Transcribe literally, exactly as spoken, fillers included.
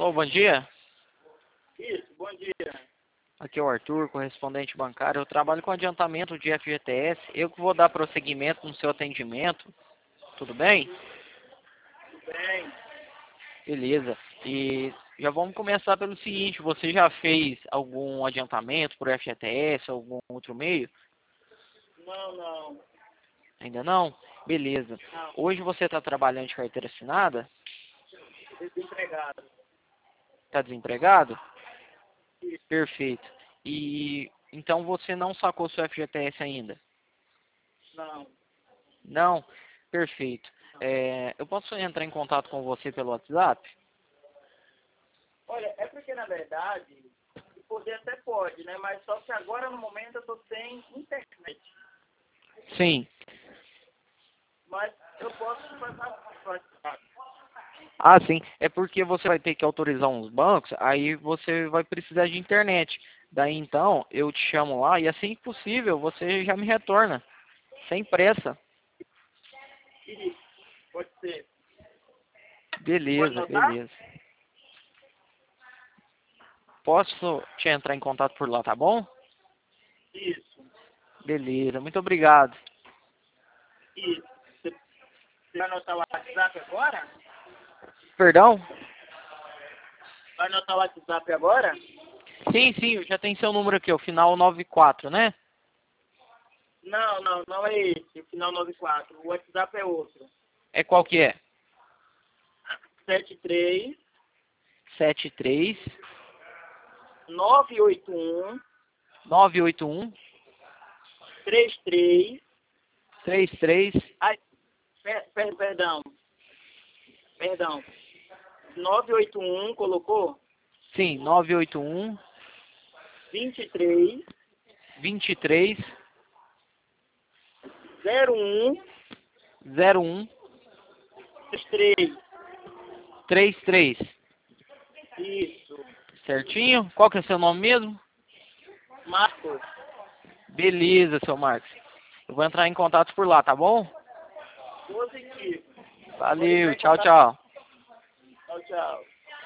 Alô, bom dia. Isso, bom dia. Aqui é o Arthur, correspondente bancário. Eu trabalho com adiantamento de F G T S. Eu que vou dar prosseguimento no seu atendimento. Tudo bem? Tudo bem? Beleza. E já vamos começar pelo seguinte. Você já fez algum adiantamento por F G T S, algum outro meio? Não, não. Ainda não? Beleza. Não, Hoje você está trabalhando de carteira assinada? desempregado. Está desempregado? Isso. Perfeito. E então você não sacou seu F G T S ainda? Não, Não? Perfeito. não. É, eu posso entrar em contato com você pelo WhatsApp? Olha, é porque na verdade, poder até pode, né? Mas só que agora no momento eu tô sem internet. Sim. Mas eu posso te passar pro WhatsApp. Ah, sim. É porque você vai ter que autorizar uns bancos, aí você vai precisar de internet. Daí então, eu te chamo lá e assim que possível você já me retorna. Sem pressa. Isso, pode ser. Pode Beleza, notar? beleza. Posso te entrar em contato por lá, tá bom? Isso, Beleza, muito obrigado. isso. Você você vai anotar o WhatsApp agora? Perdão? Vai anotar o WhatsApp agora? Sim, sim, já tem seu número aqui, o final nove quatro, né? Não, não, não é esse, o final noventa e quatro. O WhatsApp é outro. É qual que é? sete três Sete três nove oito um nove oito um três três. três três. Ai, per, per, perdão. Perdão. nove oito um colocou? Sim, nove oito um vinte e três vinte e três zero um zero um trinta e três. três três. Isso. Certinho? Qual que é o seu nome mesmo? Marcos. Beleza, seu Marcos. Eu vou entrar em contato por lá, tá bom? Positivo. Pode entrar Valeu, em tchau, contato. tchau. Tchau, tchau.